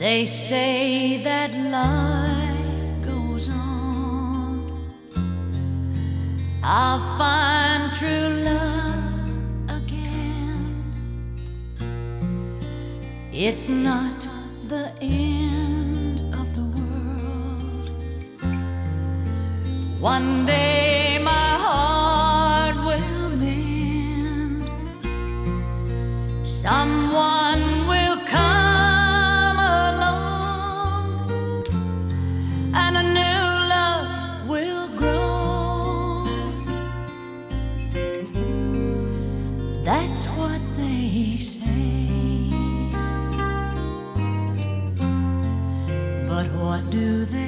They say that life goes on. I'll find true love again. It's not the end of the world. One day my heart will mend. Someone will come along, and a new love will grow. That's what they say. But what do they